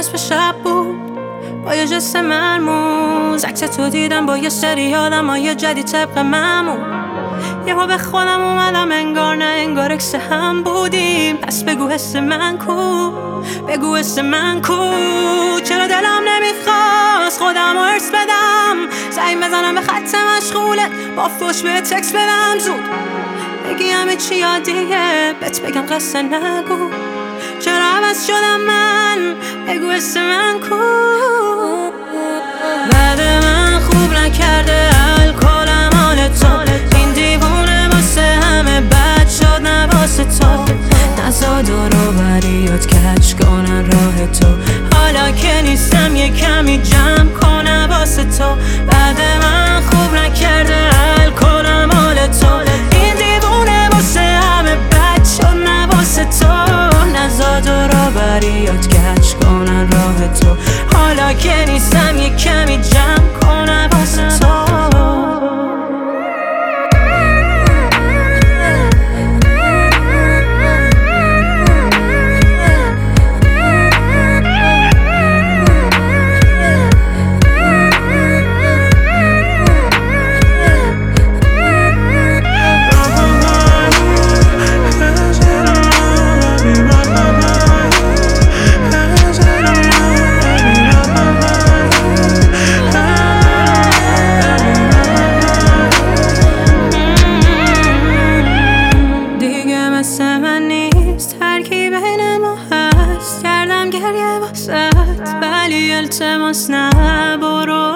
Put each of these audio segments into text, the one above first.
نصف شب بود با یه جست مرموز، عکس تو دیدم با یه سری آدمای جدید طبق معمول. یهو به خودم اومدم انگار نه انگار اکس هم بودیم. پس بگو حس من کو، بگو حس من کو. چرا دلم نمیخواست خودم رو ارس بدم، زنگ بزنم به خط مشغولت با فوش به تکس بدم زود. بگی همه چی یادیه بهت بگم قصه نگو. چرا عوض شدم من، بگو حس من کو. بعد من خوب نکرده الکلم حال تو، این دیوونه واسه همه بد شد نه واسه تو. نزا دورو بریات کج کنن راه تو، حالا که نیستم یه کمی جمع کنم واسه تو. بعد من خوب نکرده الکلم حال تو، این دیوونه واسه همه بد شد نه واسه تو. نزا دورو بریات کج کنن راه تو، حالا که نیستم یه کمی جمع کنم واسه تو. ترکی بین ما هست، کردم گریه واسد ولی التماس نبرو.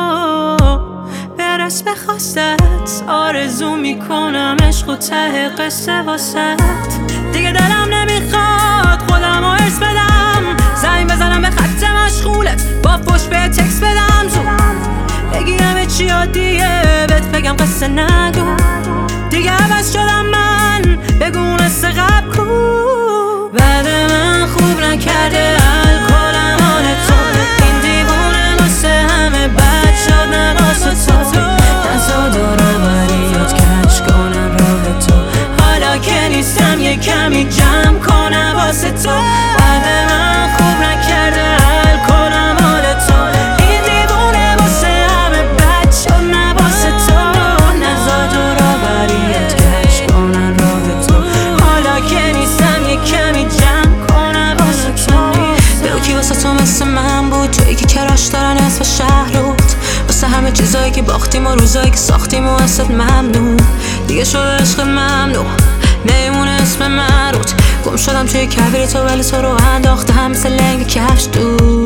برس به خواستت آرزو میکنم عشق و ته قصه واسد. دیگه دلم نمیخواد خودم رو ارس بدم، زنگ بزنم به خط مشغولت با فوش به تکس بدم زود. بگی همه چی عادیه بهت بگم قصه نگو. دیگه عوض شدم من، بگو اون حس قبل کو. بعد من خوب نکرده الکلم حال تو، این دیوونه واسه همه بد شد نه واسه تو. نزا دورو بریات کج کنن راه تو، حالا که نیستم یه کمی جمع کنم واسه تو. بعد من خوب نکرده الکلم حال تو، این دیوونه واسه همه بد شد نه واسه تو. نزا دورو بریات کج کنن راه تو، حالا که نیستم یه کمی جمع کنم واسه تو. بگو کی واسه تو مثل من بود، تویی که کراش دارن اسم شهر روت، واسه همه چیزایی که باختیم و روزایی که ساختیم و ازت ممنون. دیگه شده عشق ممنوع نمیمونه اسم من روت. گم شدم توی کبیر تو ولی تو رو انداخته هم مثل لنگ کفش دور.